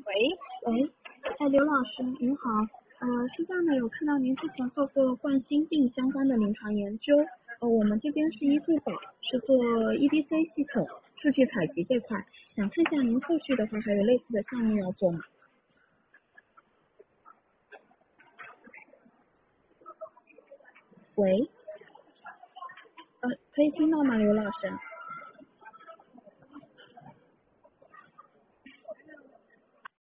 喂， 喂，刘老师您好，是这样的，有看到您之前做过冠心病相关的临床研究，我们这边是医助保，是做 EDC 系统数据采集这块，想看一下您后续的话还有类似的项目要做吗？喂，可以听到吗，刘老师？